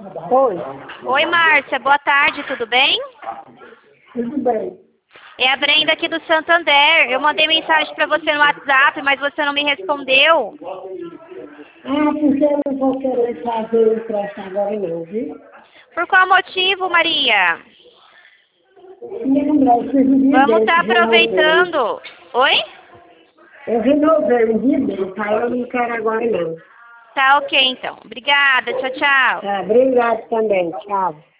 Oi, Oi, Márcia, boa tarde, tudo bem? tudo bem. É a Brenda aqui do Santander. Eu mandei mensagem para você no WhatsApp, mas você não me respondeu. Porque eu não vou querer fazer o empréstimo agora não, viu? Por qual motivo, Maria? Lembra, eu fiz um dia Vamos desse, estar renovei. aproveitando. Oi? Eu renovei um dia desse, aí eu não quero agora não. Tá ok, então. Obrigada, tchau, tchau. Tá, obrigado também, tchau.